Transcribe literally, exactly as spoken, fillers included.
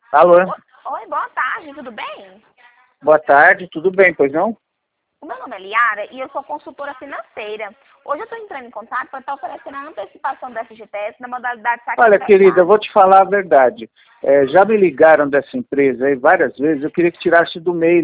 Alô? O- Oi, boa tarde, tudo bem? Boa tarde, tudo bem, pois não? O meu nome é Liara e eu sou consultora financeira. Hoje eu estou entrando em contato para estar oferecendo a antecipação do F G T S na modalidade saque Olha, querida, eu antecipado. vou te falar a verdade. É, já me ligaram dessa empresa aí várias vezes, eu queria que tirasse do mail